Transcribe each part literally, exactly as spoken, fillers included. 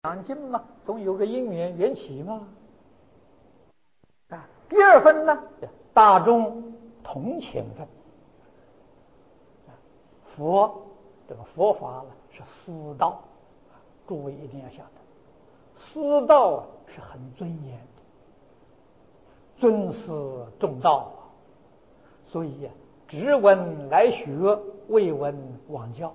讲经嘛，总有个因缘缘起嘛。啊，第二分呢，大众同情分。佛这个佛法呢是私道，诸位一定要晓得，私道啊是很尊严的，尊师重道啊，所以啊，只闻来学，未闻往教。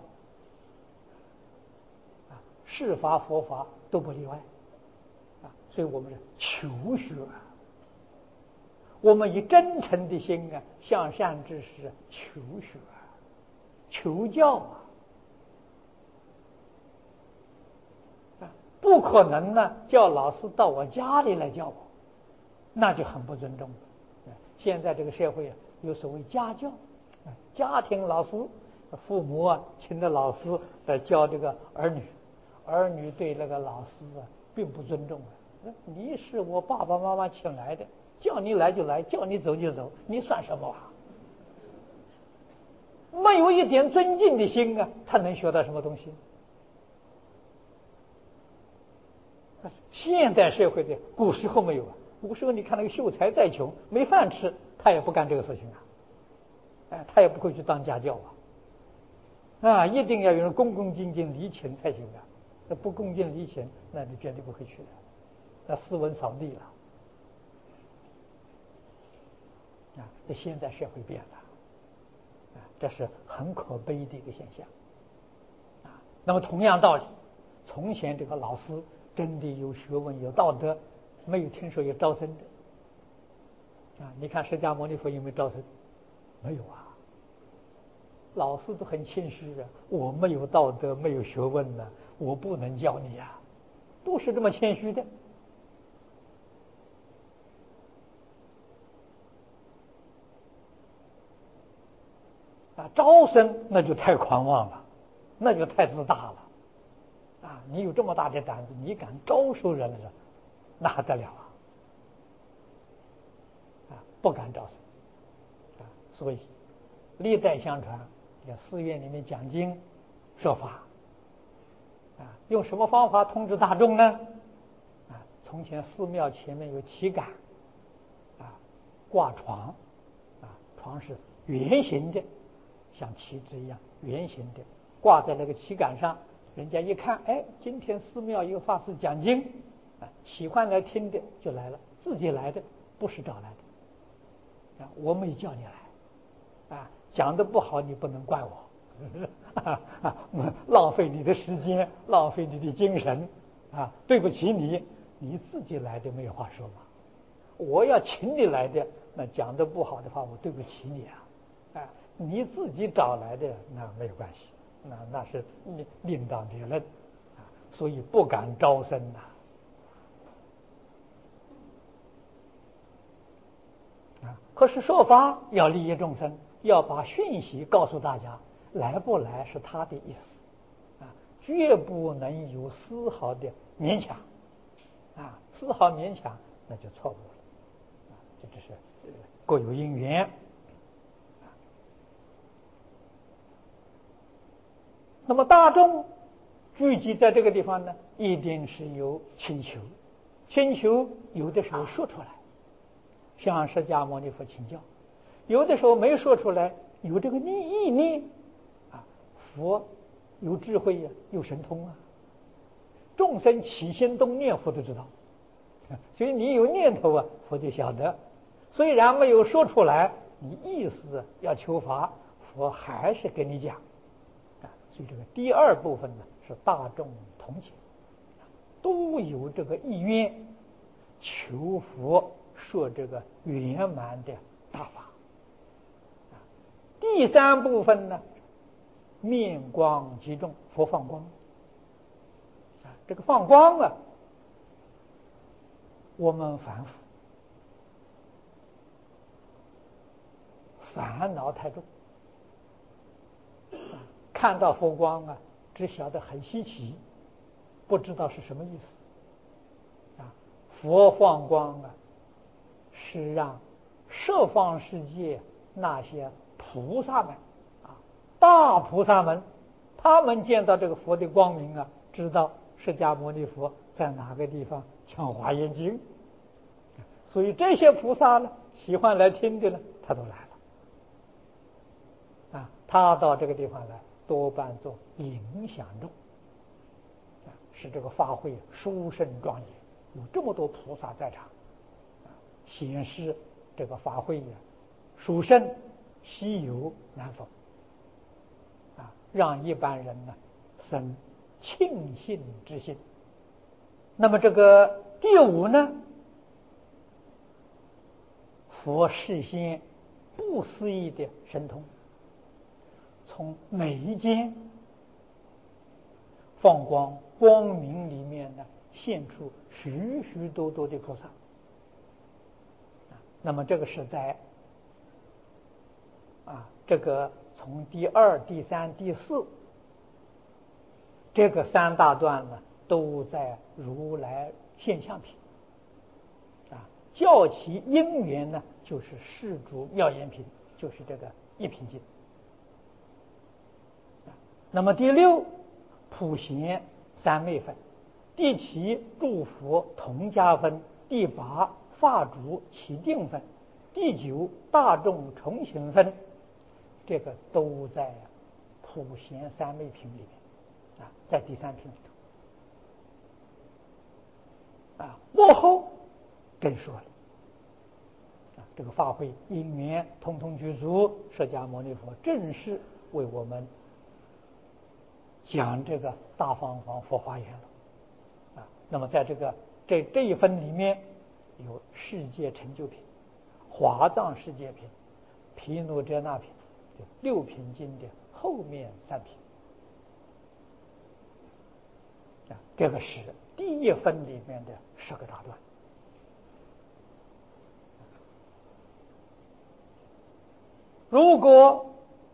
啊，世法佛法都不例外。啊，所以我们是求学啊，我们以真诚的心啊，向善知识求学啊，求教啊。不可能呢，叫老师到我家里来教我，那就很不尊重了。现在这个社会啊，有所谓家教，家庭老师，父母啊请的老师来教这个儿女，儿女对那个老师啊并不尊重啊。你是我爸爸妈妈请来的，叫你来就来，叫你走就走，你算什么啊？没有一点尊敬的心啊，他能学到什么东西？现代社会的古时候没有啊，古时候你看那个秀才再穷，没饭吃，他也不干这个事情啊，哎，他也不会去当家教啊，啊，一定要有人恭恭敬敬礼请才行啊，那不恭敬礼请，那你绝对不会去的，那斯文扫地了，啊，这现在社会变了，啊，这是很可悲的一个现象，啊，那么同样道理，从前这个老师真的有学问有道德，没有听说有招生的啊！你看释迦牟尼佛有没有招生？没有啊。老师都很谦虚啊，我没有道德没有学问呢，我不能教你啊，都是这么谦虚的啊。招生那就太狂妄了，那就太自大了啊！你有这么大的胆子，你敢招收人了，那还得了啊！啊，不敢招生啊，所以历代相传，在寺院里面讲经说法啊，用什么方法通知大众呢？啊，从前寺庙前面有旗杆啊，挂床啊，床是圆形的，像旗帜一样圆形的，挂在那个旗杆上，人家一看，哎，今天寺庙有法师讲经啊，喜欢来听的就来了，自己来的不是找来的啊，我没叫你来啊，讲的不好你不能怪我浪费你的时间，浪费你的精神啊，对不起你，你自己来的没有话说嘛。我要请你来的，那讲的不好的话，我对不起你啊。啊，你自己找来的那没有关系，那那是另另当别论啊，所以不敢招生呐。啊，可是说法要利益众生，要把讯息告诉大家，来不来是他的意思啊，绝不能有丝毫的勉强啊，丝毫勉强那就错误了啊，这就是各有因缘。那么大众聚集在这个地方呢，一定是有请求，请求有的时候说出来，向释迦牟尼佛请教，有的时候没说出来，有这个意念啊，佛有智慧呀、啊，有神通啊，众生起心动念，佛都知道，所以你有念头啊，佛就晓得，虽然没有说出来，你意思要求法，佛还是跟你讲。所以这个第二部分呢，是大众同情，都有这个意愿求佛说这个圆满的大法。第三部分呢，面光集中，佛放光啊，这个放光啊，我们凡夫烦恼太重。看到佛光啊，只晓得很稀奇，不知道是什么意思啊。佛放光啊，是让十方世界那些菩萨们啊，大菩萨们，他们见到这个佛的光明啊，知道释迦牟尼佛在哪个地方讲华严经，所以这些菩萨呢，喜欢来听的呢，他都来了。啊，他到这个地方来，多半做影响众，啊，使这个法会殊胜庄严，有这么多菩萨在场，啊，显示这个法会呀，殊胜稀有难逢，啊，让一般人呢生庆幸之心。那么这个第五呢，佛事先不思议的神通，从每一间放光光明里面呢，现出许许多多的菩萨。那么这个是在啊，这个从第二、第三、第四这个三大段呢，都在如来现象品。啊，教其因缘呢，就是世主妙言品，就是这个一品经。那么第六普贤三昧分，第七诸佛同家分，第八法主起定分，第九大众重行分，这个都在普贤三昧品里面啊，在第三品里头啊，幕后真说了啊，这个法会因缘通通具足，释迦牟尼佛正式为我们讲这个大方方佛华严了啊。那么在这个这这一分里面有世界成就品、华藏世界品、毗卢遮那品，六品经的后面三品啊，这个是第一分里面的十个大段。如果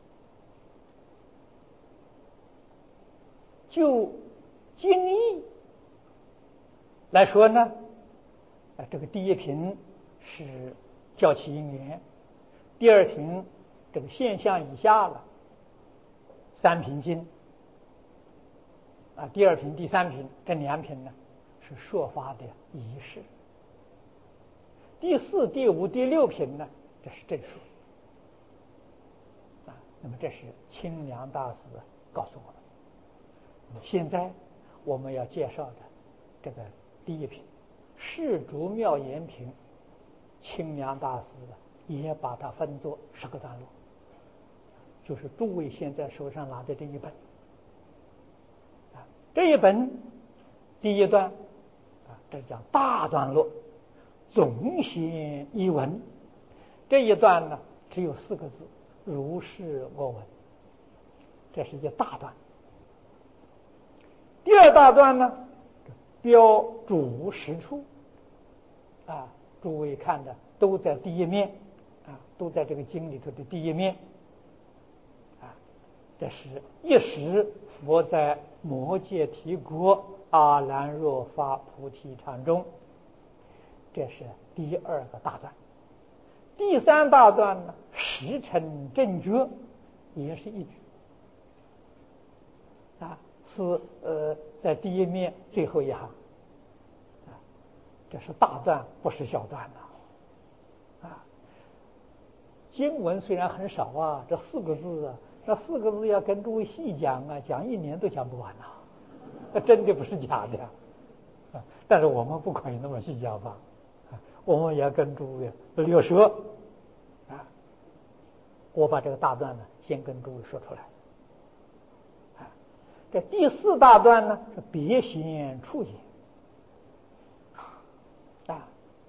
就经义来说呢，啊，这个第一品是教其因缘，第二品这个现象以下了，三品经啊，第二品、第三品这两品呢是说法的仪式，第四、第五、第六品呢，这是正说啊。那么这是清凉大师告诉我们。现在我们要介绍的这个第一品世主妙言品，清凉大师也把它分作十个段落，就是诸位现在手上拿的这一本啊，这一本第一段啊，这叫大段落，总显一文，这一段呢只有四个字，如是我闻，这是一大段。第二大段呢，标主实处啊，诸位看的都在第一面啊，都在这个经里头的第一面啊。这是一时佛在摩揭提国阿兰若发菩提场中，这是第二个大段。第三大段呢，实成正觉，也是一句啊。是呃，在第一面最后一行啊，这是大段，不是小段呐啊。经文虽然很少啊，这四个字啊，这四个字要跟诸位细讲啊，讲一年都讲不完呐、啊，那真的不是假的啊。但是我们不可以那么细讲法，啊、我们也要跟诸位略说啊。我把这个大段呢，先跟诸位说出来。这第四大段呢是别显处也啊，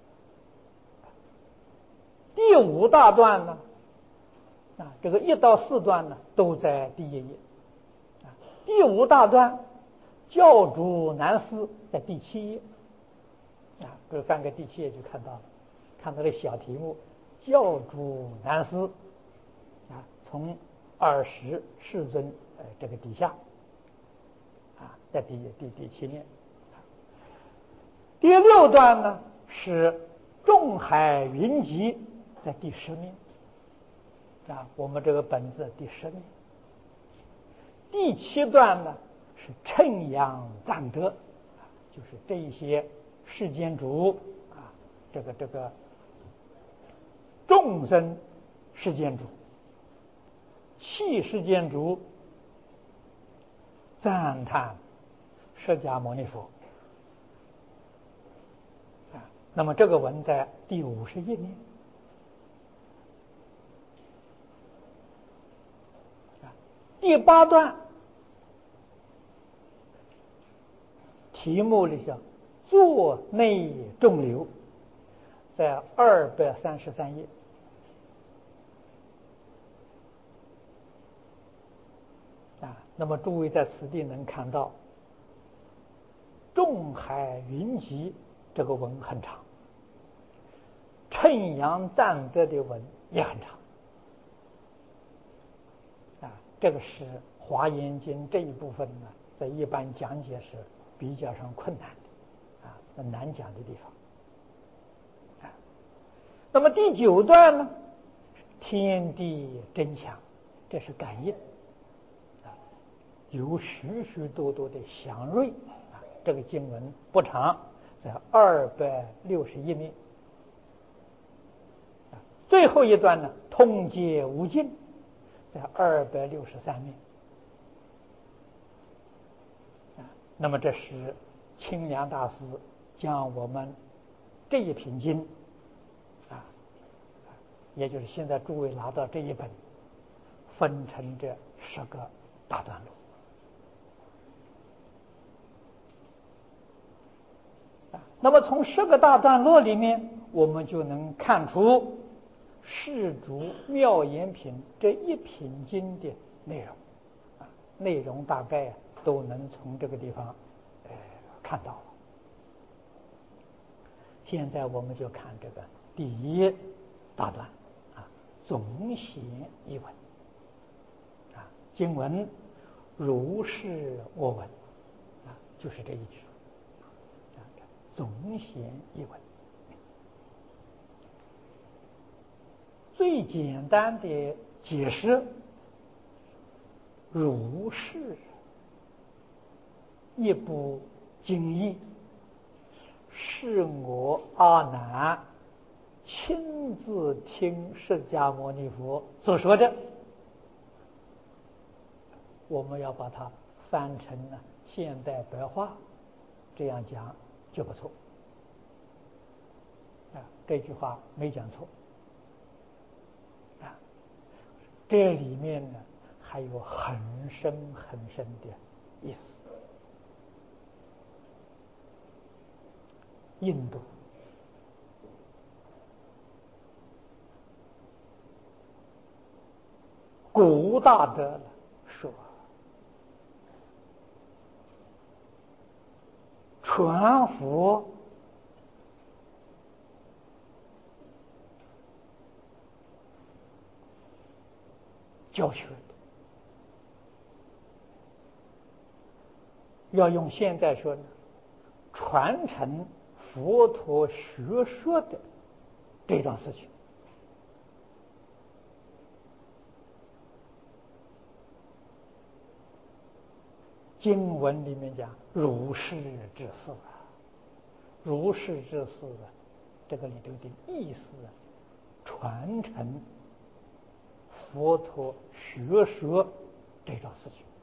第五大段呢啊，这个一到四段呢都在第一页啊，第五大段教主难思在第七页啊，这翻个第七页就看到了，看到这小题目教主难思啊，从二十世尊呃这个底下。啊，在第第第七面，第六段呢是众海云集，在第十面啊，我们这个本子第十面。第七段呢是称扬赞德就是这一些世间主啊，这个这个众生世间主、系世间主赞叹释迦牟尼佛啊。那么这个文在第五十一面啊，第八段题目里叫座内众流，在二百三十三页啊。那么诸位在此地能看到众海云集这个文很长，称扬赞德的文也很长啊。这个是华严经这一部分呢，在一般讲解是比较上困难的啊，很难讲的地方啊。那么第九段呢，天地真强，这是感应啊，有许许多多的祥瑞啊。这个经文不长，在二百六十一面啊。最后一段呢，通界无尽，在二百六十三面啊。那么这是清凉大师将我们这一品经啊，也就是现在诸位拿到这一本，分成这十个大段落啊。那么从十个大段落里面，我们就能看出世主妙言品这一品经的内容啊，内容大概都能从这个地方呃看到了。现在我们就看这个第一大段啊，总显一文啊，经文如是我闻啊，就是这一句啊，总显一文。最简单的解释，如是一部经义，是我阿难亲自听释迦牟尼佛所说的，我们要把它翻成了现代白话，这样讲就不错啊。这句话没讲错啊，这里面呢还有很深很深的意思。印度古大德说，传佛教学的，要用现在说呢，传承佛陀学说的这桩事情，经文里面讲如是之事啊，如是之事啊，这个里头的意思啊，传承佛陀学说这桩事情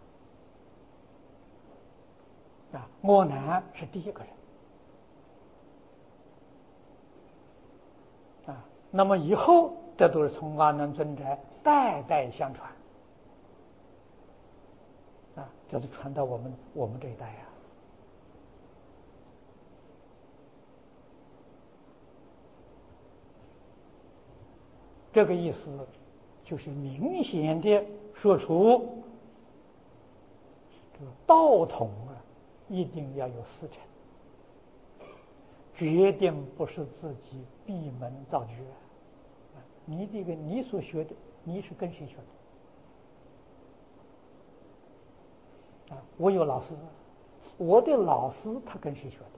啊。阿难是第一个人啊，那么以后这都是从阿难尊者代代相传啊，这是传到我们我们这一代啊。这个意思就是明显的说出，这个道统啊，一定要有师承，决定不是自己闭门造句啊。你这个你所学的，你是跟谁学的啊？我有老师，我的老师他跟谁学的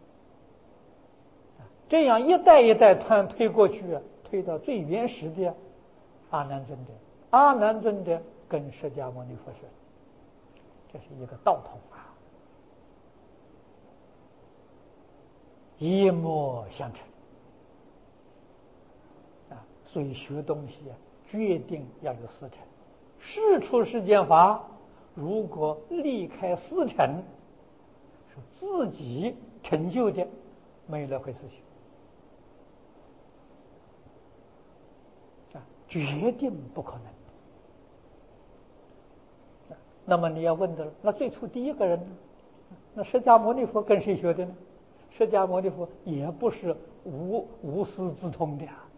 啊？这样一代一代推推过去啊，推到最原始的阿难尊者，阿难尊者跟释迦牟尼佛学，这是一个道统啊。 一脉相承啊。所以学东西啊，决定要有师承。事出世间法，如果离开师承，是自己成就的，没了回事学啊，决定不可能。那么你要问的了，那最初第一个人呢？那释迦牟尼佛跟谁学的呢？释迦牟尼佛也不是无无师自通的啊。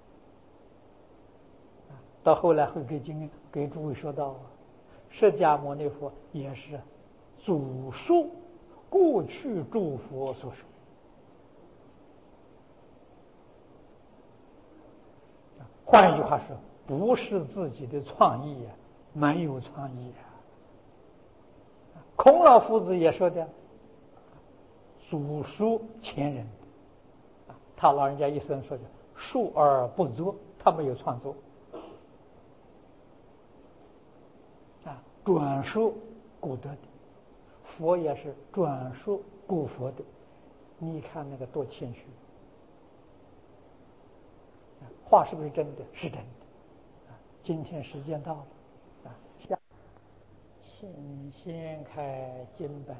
到后来会给经给诸位说到，释迦牟尼佛也是祖述过去诸佛所说。换一句话说，不是自己的创意啊，没有创意啊。孔老夫子也说的，祖述前人，他老人家一生说的述而不作，他没有创作啊，转述古德的，佛也是转述古佛的，你看那个多谦虚，话是不是真的？是真的。今天时间到了啊，下请先开经本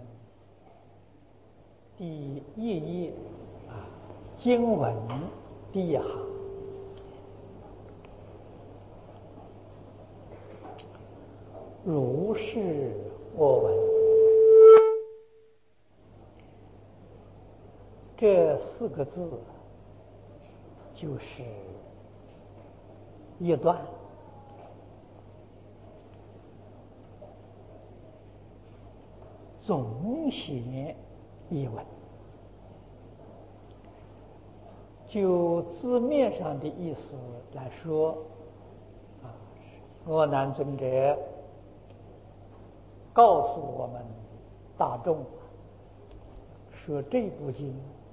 第一页啊，经文第一行，如是我闻。这四个字就是一段总写译文。就字面上的意思来说，啊，阿难尊者告诉我们大众说，这部经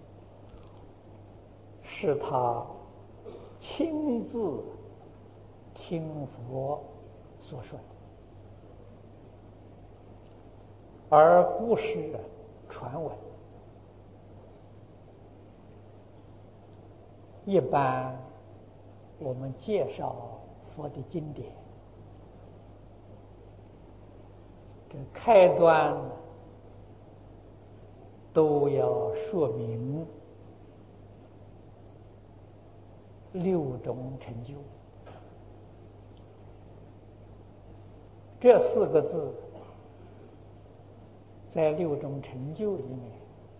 是他亲自听佛所说的，而不是传闻。一般我们介绍佛的经典，这开端都要说明六种成就。这四个字在六种成就里面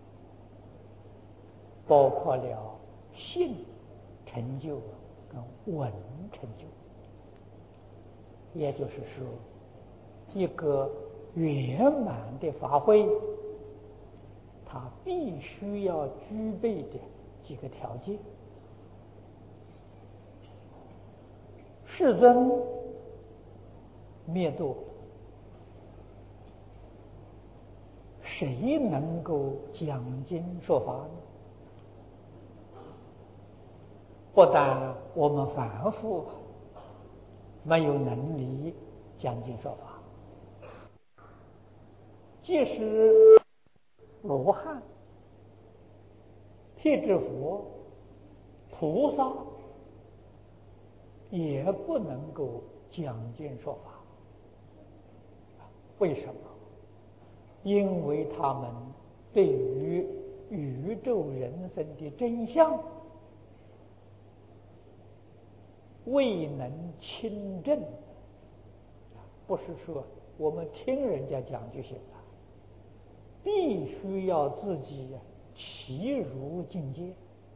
包括了信成就跟闻成就，也就是说，一个圆满的法会，它必须要具备的几个条件。世尊灭度，谁能够讲经说法呢？不但我们凡夫没有能力讲经说法，即使罗汉、辟支佛、菩萨也不能够讲经说法。为什么？因为他们对于宇宙人生的真相未能亲证，不是说我们听人家讲就行了，必须要自己契入境界，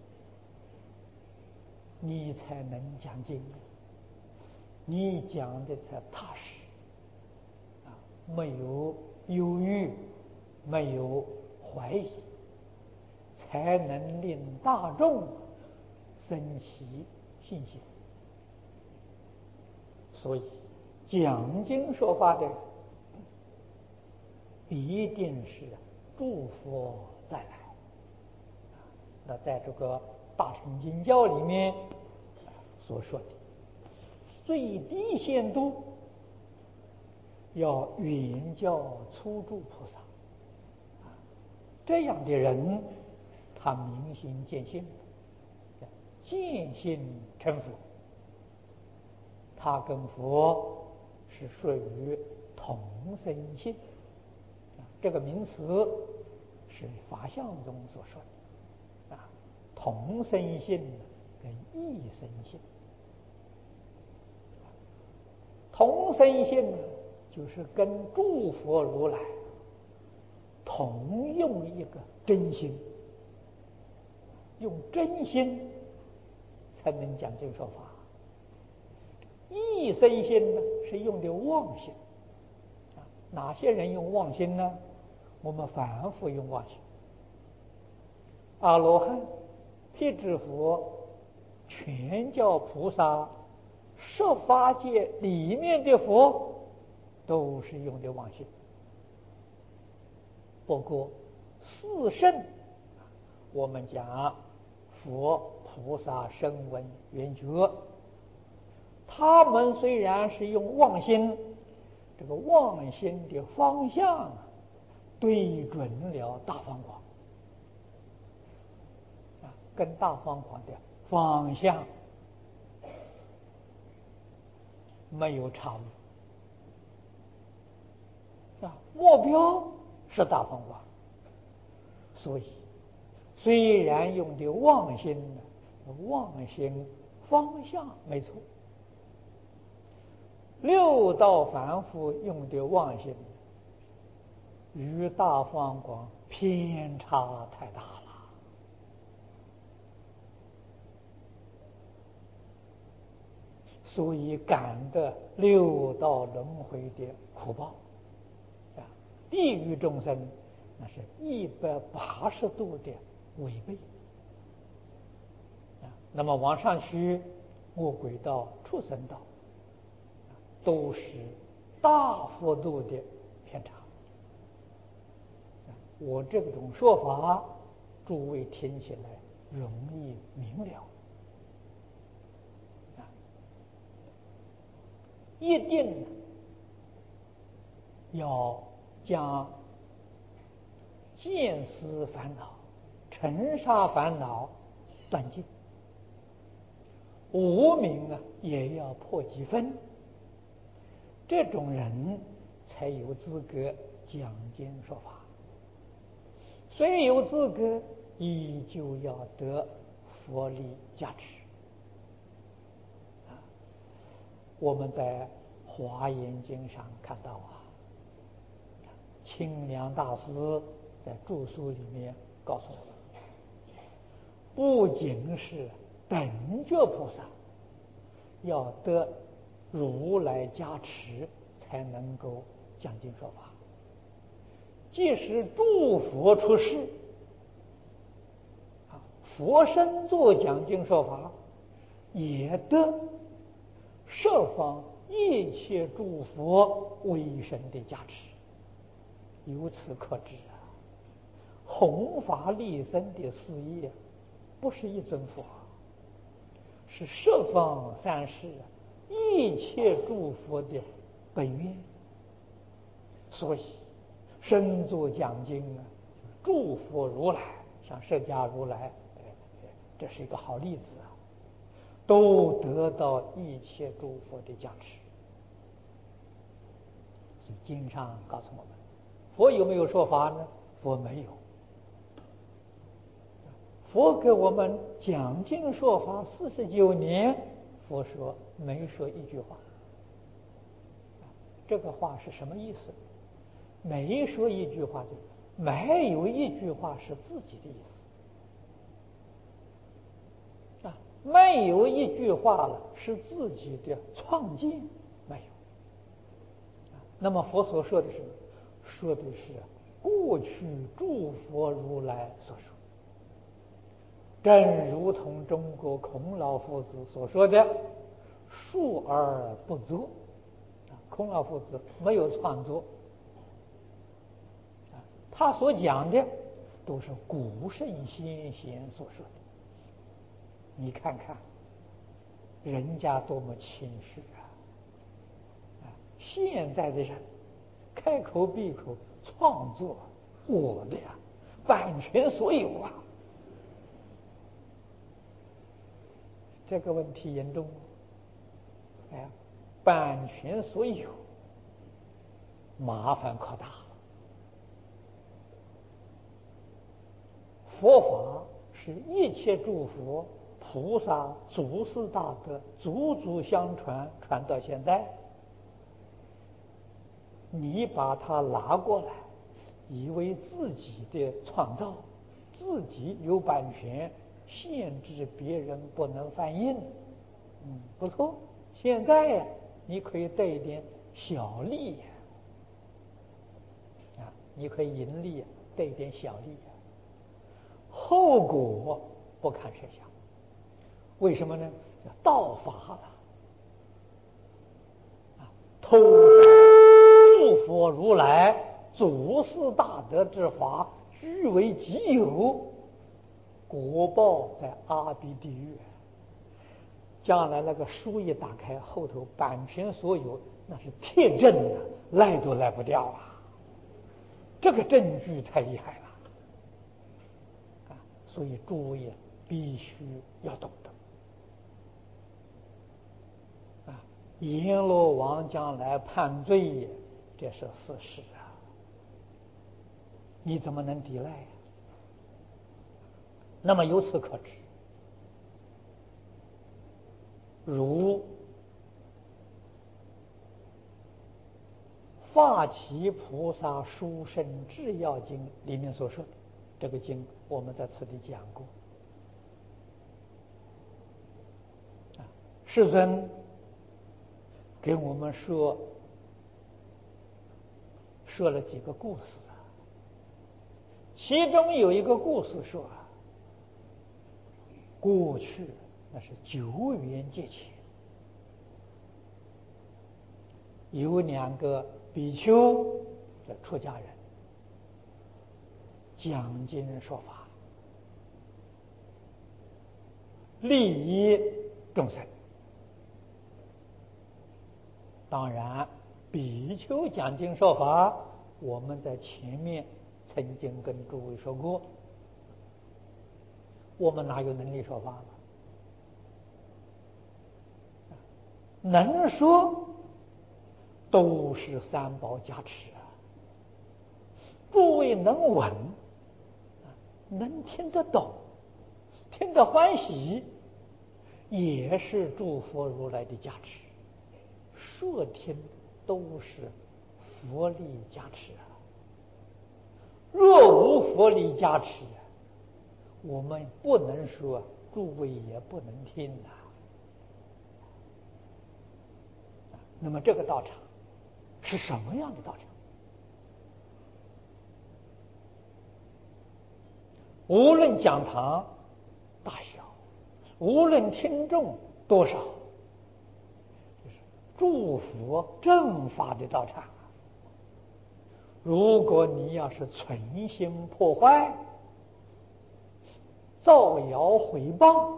你才能讲经，你讲的才踏实啊，没有忧郁，没有怀疑，才能令大众生起信心。所以讲经说法的一定是诸佛再来。那在这个大乘经教里面所说的最低限度要原教初住菩萨，这样的人他明心见性，见性成佛，他跟佛是属于同生性。这个名词是法相中所说的啊，同生性跟异生性。同生性就是跟诸佛如来同用一个真心，用真心才能讲经说法。异生心呢是用的妄心啊，哪些人用妄心呢？我们反复用妄心。阿罗汉、辟支佛、全教菩萨、十法界里面的佛都是用的妄心。不过四圣，我们讲佛、菩萨、声闻、缘觉，他们虽然是用妄心，这个妄心的方向对准了大方广啊，跟大方广的方向没有差误啊，目标是大方广，所以虽然用的妄心，妄心方向没错，六道凡夫用的妄心与大方广偏差太大了，所以感得六道轮回的苦报啊，地狱众生那是一百八十度的违背啊。那么往上去，恶鬼道、畜生道，都是大幅度的偏差。我这种说法，诸位听起来容易明了啊，一定要将见思烦恼、尘沙烦恼断尽，无明啊也要破几分，这种人才有资格讲经说法。虽有资格，依旧要得佛力加持啊。我们在《华严经》上看到啊，清凉大师在著书里面告诉我们，不仅是等觉菩萨要得如来加持才能够讲经说法，即使诸佛出世啊，佛身做讲经说法，也得十方一切诸佛威神的加持。由此可知啊，弘法利生的事业不是一尊佛，是十方三世一切诸佛的本愿。所以身作讲经啊，诸佛如来，像释迦如来，这是一个好例子啊，都得到一切诸佛的加持。所以经上告诉我们，佛有没有说法呢？佛没有。佛给我们讲经说法四十九年，佛说没说一句话。这个话是什么意思？没说一句话，就没有一句话是自己的意思啊，没有一句话了是自己的创建，没有。那么佛所说的是，说的是过去诸佛如来所说，正如同中国孔老夫子所说的“述而不作”，孔老夫子没有创作，他所讲的都是古圣先贤所说的。你看看人家多么谦虚啊！现在的人开口闭口创作我的呀，版权所有啊！ 这个问题严重。哎，版权所有，麻烦可大了。佛法是一切诸佛菩萨祖师大德祖祖相传，传到现在，你把它拿过来，以为自己的创造，自己有版权，限制别人不能翻印，嗯，不错。现在呀，你可以得一点小利呀，啊，你可以盈利，得一点小利呀，后果不堪设想。为什么呢？盗法了，啊，偷诸佛如来祖师大德之法，据为己有，果报在阿鼻地狱。将来那个书一打开，后头版权所有，那是铁证啊，赖都赖不掉啊！这个证据太厉害了啊！所以诸位必须要懂得啊！阎罗王将来判罪，这是事实啊！你怎么能抵赖呀？那么由此可知，如发起菩萨殊胜智要经里面所说的，这个经我们在此地讲过。世尊给我们说说了几个故事啊，其中有一个故事说啊，过去那是久远劫前，有两个比丘的出家人讲经说法，利益众生。当然，比丘讲经说法，我们在前面曾经跟诸位说过，我们哪有能力说法了？能说都是三宝加持啊！诸位能闻，能听得懂，听得欢喜，也是诸佛如来的加持。说听都是佛力加持啊！若无佛力加持，我们不能说，诸位也不能听啊。那么这个道场是什么样的道场？无论讲堂大小，无论听众多少，就是诸佛正法的道场。如果你要是存心破坏、造谣毁谤，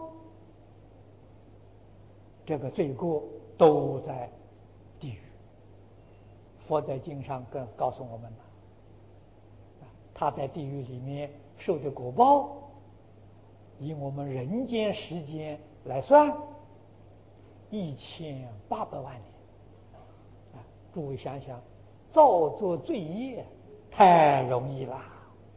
这个罪过都在地狱。佛在经上更告诉我们了，他在地狱里面受的果报，以我们人间时间来算，一千八百万年。啊，诸位想想，造作罪业太容易了，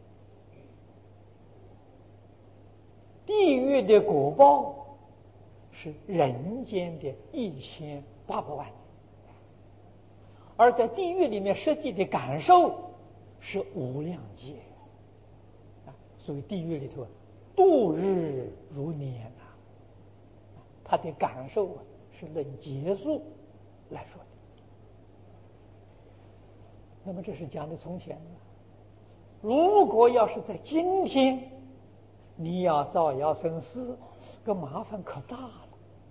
地狱的果报是人间的一千八百万年，而在地狱里面实际的感受是无量劫啊，所以地狱里头度日如年呐，他的感受是论劫数来说的。那么这是讲的从前呢，如果要是在今天，你要造谣生事，这麻烦可大了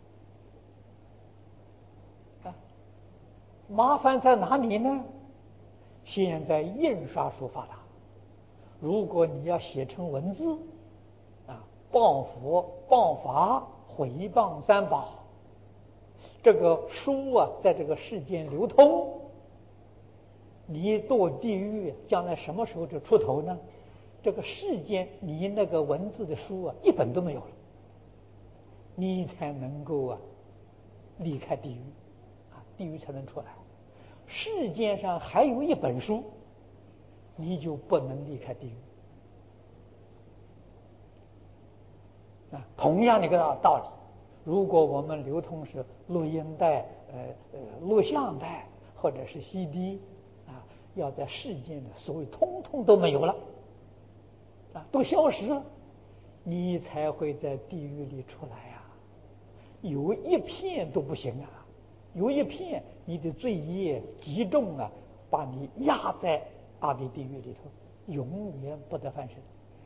啊！麻烦在哪里呢？现在印刷术发达，如果你要写成文字啊，谤佛、谤法、毁谤三宝，这个书啊，在这个世间流通，你堕地狱，将来什么时候就出头呢？这个世间你那个文字的书啊，一本都没有了你才能够啊离开地狱啊，地狱才能出来。世界上还有一本书，你就不能离开地狱啊。同样的一个道理，如果我们流通是录音带、呃呃录像带或者是 C D 啊，要在世间的所谓通通都没有了啊，都消失了，你才会在地狱里出来呀、啊。有一片都不行啊，有一片你的罪业极重啊，把你压在阿鼻地狱里头，永远不得翻身。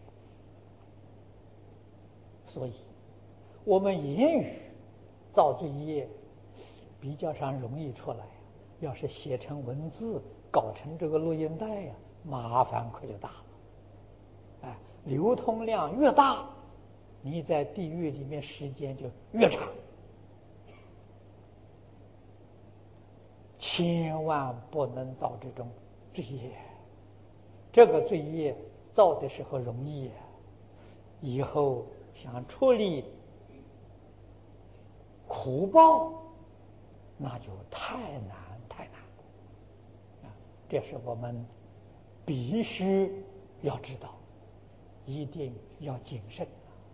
所以我们言语造罪业比较上容易出来，要是写成文字搞成这个录音带呀、啊，麻烦可就大了。哎，流通量越大，你在地狱里面时间就越长。千万不能造这种罪业，这个罪业造的时候容易，以后想处理苦报，那就太难太难啊！这是我们必须要知道，一定要谨慎，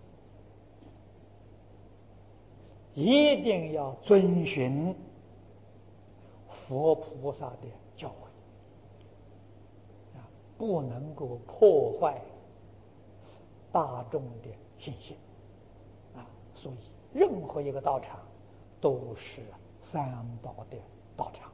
一定要遵循佛菩萨的教诲啊，不能够破坏大众的信心啊。所以，任何一个道场都是三宝的道场，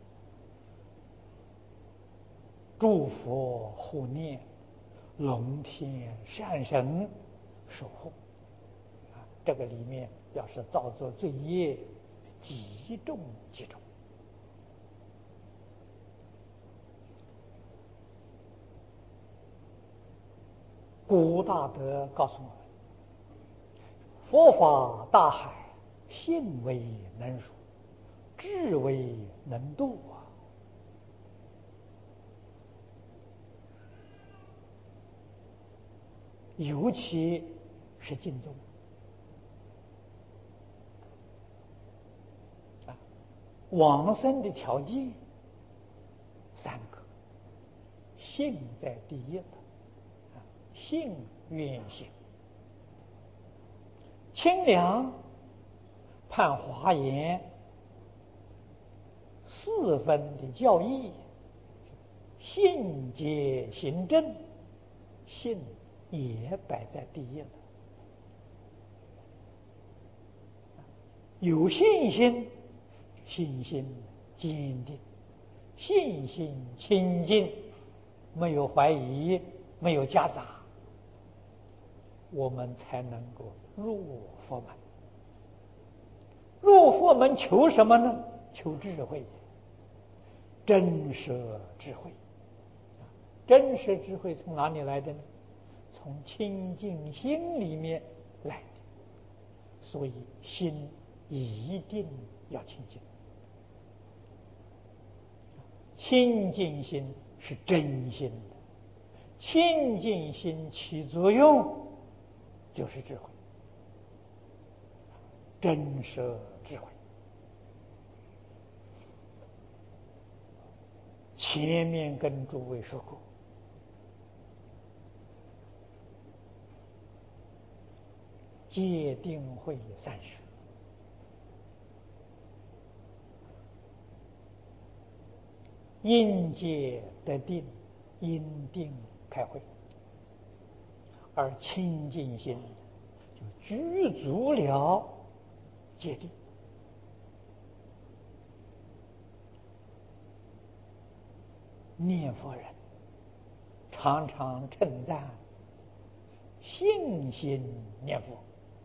诸佛护念，龙天善神守护啊。这个里面要是造作罪业，极重极重。古大德告诉我们，佛法大海，信为能入，智为能度啊。尤其是净宗啊，往生的条件三个：信在第一的啊，信愿行。清凉判华严四分的教义，信解行证，信也摆在第一了。有信心，信心坚定，信心清净，没有怀疑，没有夹杂，我们才能够入佛门。入佛门求什么呢？求智慧，真实智慧。真实智慧从哪里来的呢？从清净心里面来的。所以心一定要清净，清净心是真心的，清净心起作用就是智慧，真实智慧。前面跟诸位说过，戒定慧三学，因戒得定，因定开慧，而清净心就具足了戒定。念佛人常常称赞信心念佛，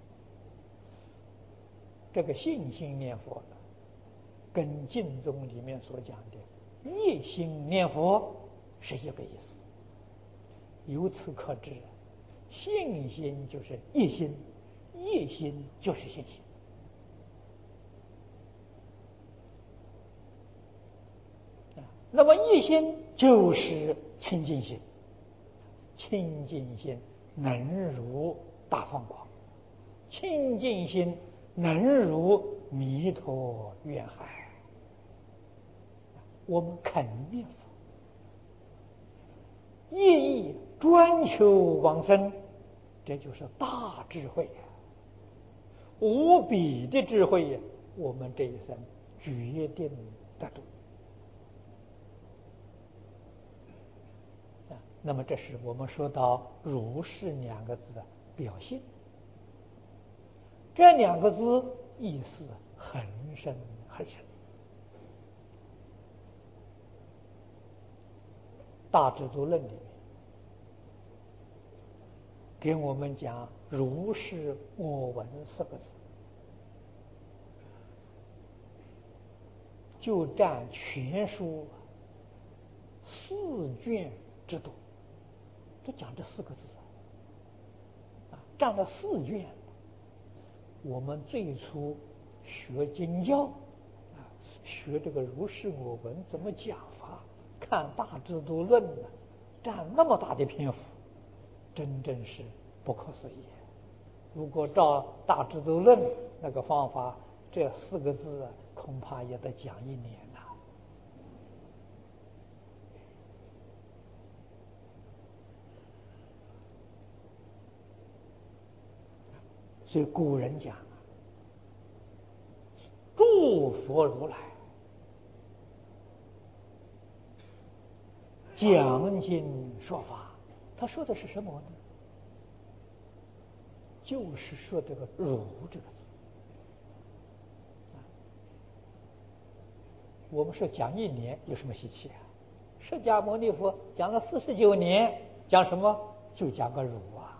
这个信心念佛跟净宗里面所讲的一心念佛是一个意思。由此可知，信心就是一心，一心就是信心。那么一心就是清净心，清净心能如大放光，清净心能入弥陀愿海。我们肯念佛，业意专求往生，这就是大智慧呀，无比的智慧呀！我们这一生决定得度。啊，那么这是我们说到如是两个字的表现。这两个字意思很深很深。大智度论里面给我们讲如是我闻四个字，就占全书四卷之多，就讲这四个字啊，占了四卷。我们最初学经教啊，学这个如是我闻怎么讲法，看大智度论呢，占那么大的篇幅，真正是不可思议。如果照大智度论那个方法，这四个字啊，恐怕也得讲一年了。所以古人讲，诸佛如来讲经说法，他说的是什么呢？就是说这个“如”这个字。我们说讲一年有什么稀奇啊？释迦牟尼佛讲了四十九年，讲什么？就讲个“如”啊。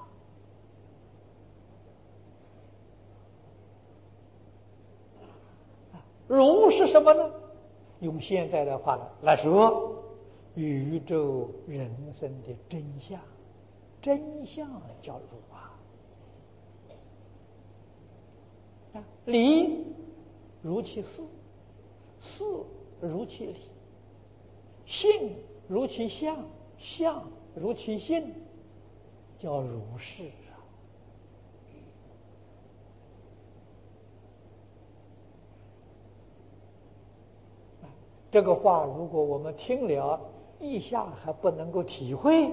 如是什么呢？用现在的话来说，宇宙人生的真相，真相叫如啊。啊，理如其事，事如其理，性如其相，相如其性，叫如是啊。这个话如果我们听了一下还不能够体会，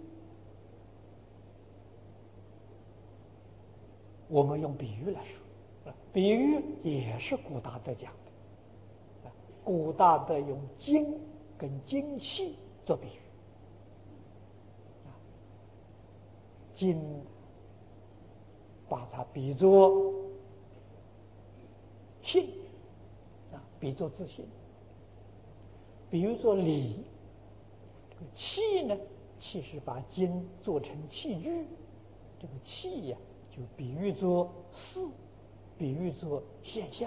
我们用比喻来说，比喻也是古大德讲的。古大德用精跟精气做比喻，精把它比作性啊，比作自信。比如说理，这个气呢，气是把金做成器具，这个气呀、啊，就比喻作事，比喻作现象。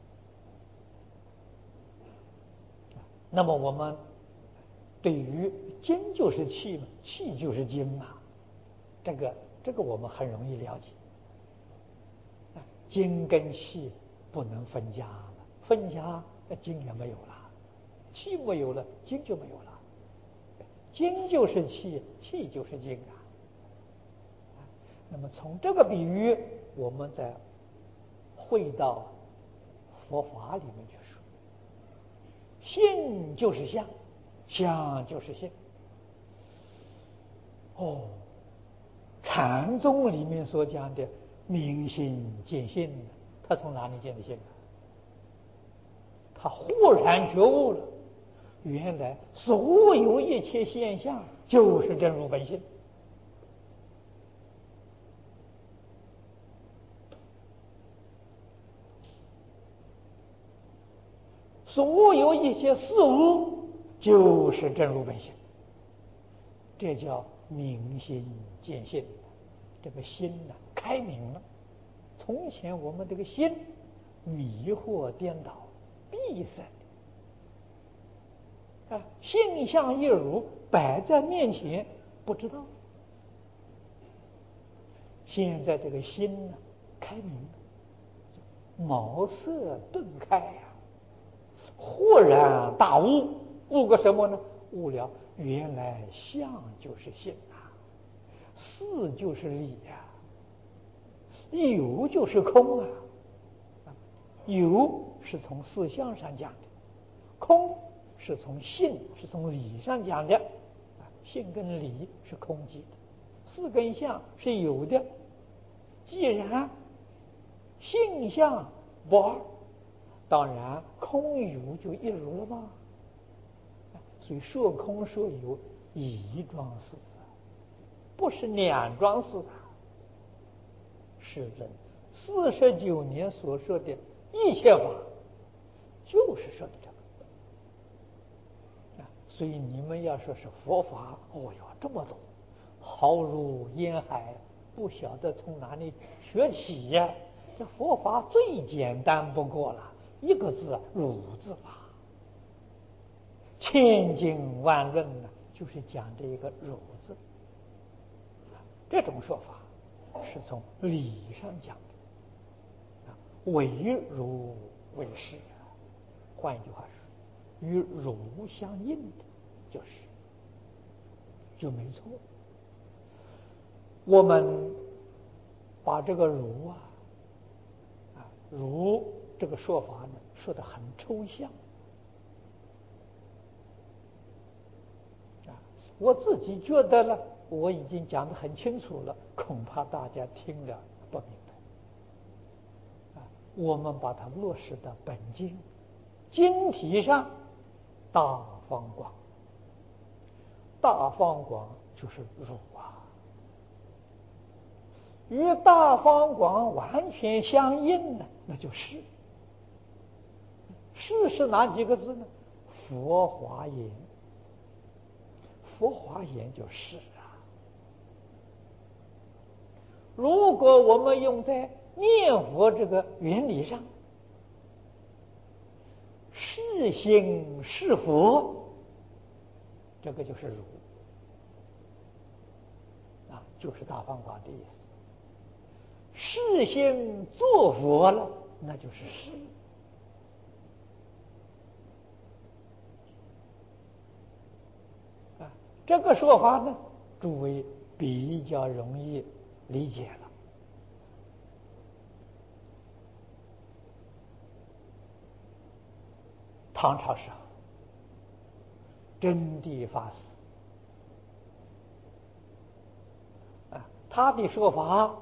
那么我们对于金就是气嘛，气就是金嘛，这个这个我们很容易了解。金跟气不能分家了，分家那金也没有了。气没有了，精就没有了。精就是气，气就是精啊。那么从这个比喻，我们再回到佛法里面去说，性就是相，相就是性。哦，禅宗里面所讲的明心见性，他从哪里见的性啊？他忽然觉悟了。原来所有一切现象就是真如本性，所有一些事物就是真如本性，这叫明心见性。这个心呢、啊、开明了。从前我们这个心迷惑颠倒闭塞啊，性相一如摆在面前不知道。现在这个心呢、啊、开明了，茅塞顿开呀、啊，豁然大悟。悟个什么呢？悟了原来相就是性啊，事就是理呀、啊，有就是空啊。 有是从思想上讲的，空是从性是从理上讲的，性跟理是空寂的，四跟相是有的。既然性相不二，当然空有就一如了吗？所以说空说有一桩事，不是两桩事。是人四十九年所说的一切法，就是说的这个。所以你们要说是佛法，哦哟，这么多，浩如烟海，不晓得从哪里学起呀？这佛法最简单不过了，一个字如字法，千经万论呢，就是讲这一个如字。这种说法是从理上讲的，为如为是，换一句话说，与如相应的就是就没错。我们把这个如啊啊如这个说法呢说得很抽象啊，我自己觉得呢，我已经讲得很清楚了，恐怕大家听了不明白啊。我们把它落实到本经经题上，大方广，大方广就是如啊。与大方广完全相应的，那就是是是哪几个字呢？佛华严，佛华严就是啊。如果我们用在念佛这个原理上，是心是佛，这个就是如啊，就是大方广的意思。是心做佛了，那就是是。啊，这个说法呢，诸位比较容易理解了。唐朝时候，真谛法师啊，他的说法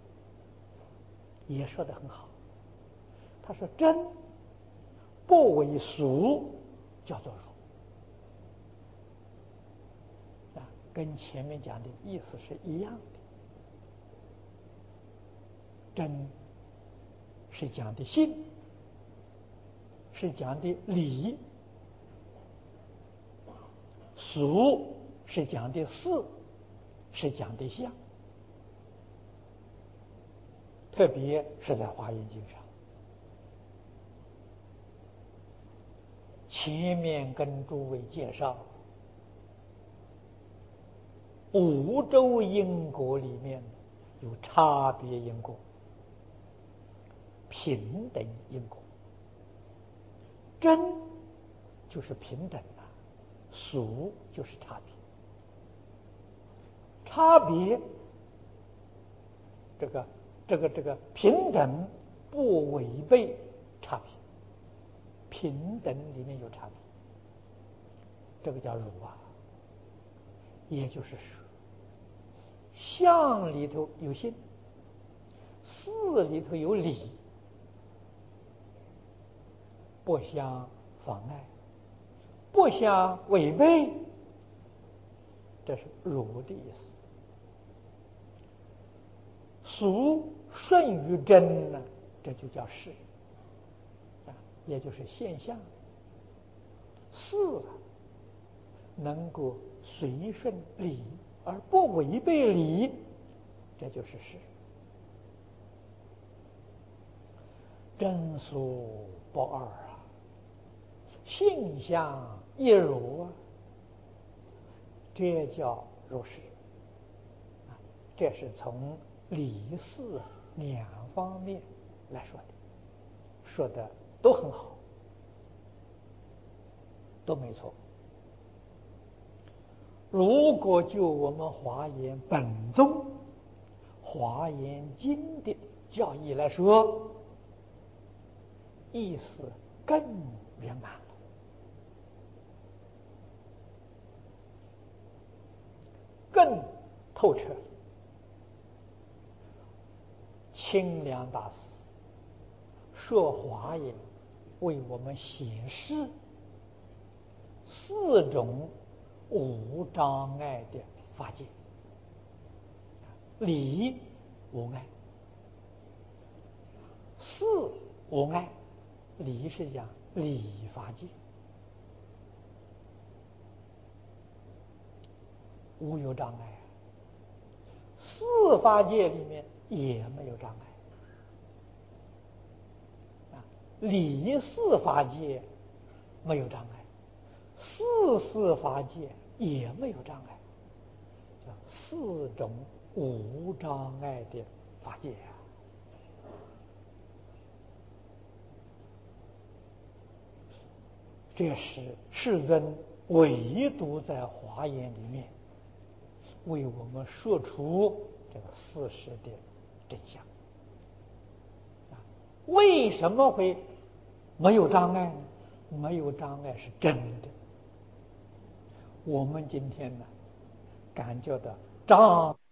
也说得很好。他说真不为俗，叫做如啊，跟前面讲的意思是一样的。真是讲的性，是讲的理；俗是讲的事，是讲的相。特别是在华严经上，前面跟诸位介绍五洲因果里面有差别因果、平等因果。真就是平等啊，俗就是差别。差别这个这个这个平等不违背差别，平等里面有差别，这个叫如啊。也就是说，相里头有性，事里头有理，不相妨碍，不相违背，这是如的意思。俗顺于真呢，这就叫事啊，也就是现象。事啊，能够随顺理而不违背理，这就是事。真俗不二啊，性相一如啊，这叫如是。这是从理事两方面来说的，说的都很好，都没错。如果就我们华严本宗华严经的教义来说， 意思更圆满了，更透彻了。清凉大师说华严，为我们显示四种无障碍的法界，理无碍，事无碍。理是讲理法界，无有障碍；事法界里面也没有障碍。啊，理事法界没有障碍，事事法界也没有障碍，叫四种无障碍的法界啊。这是世尊唯独在华严里面为我们说出这个事实的真相。啊，为什么会没有障碍呢？没有障碍是真的。我们今天呢，感觉到障